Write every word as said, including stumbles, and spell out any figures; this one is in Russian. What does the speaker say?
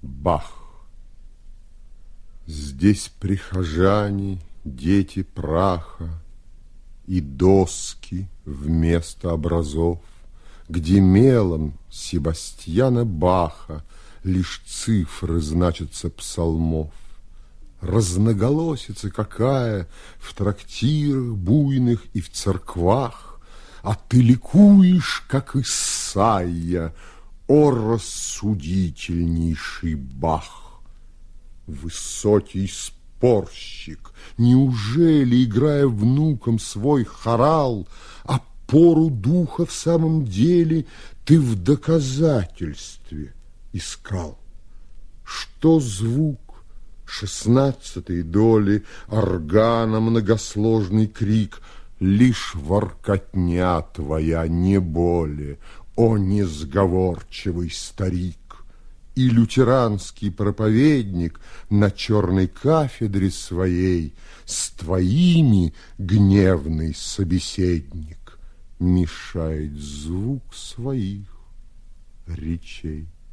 Бах. Здесь прихожане, дети праха, и доски вместо образов, где мелом Себастьяна Баха лишь цифры значатся псалмов. Разноголосица какая в трактирах буйных и в церквах, а ты ликуешь, как Исайя, о рассудительнейший Бах! Высокий спорщик, неужели, играя внукам свой хорал, опору духа в самом деле ты в доказательстве искал? Что звук шестнадцатой доли органа многосложный крик, лишь воркотня твоя, не более, о несговорчивый старик! И лютеранский проповедник на черной кафедре своей с твоими, гневный собеседник, мешает звук своих речей.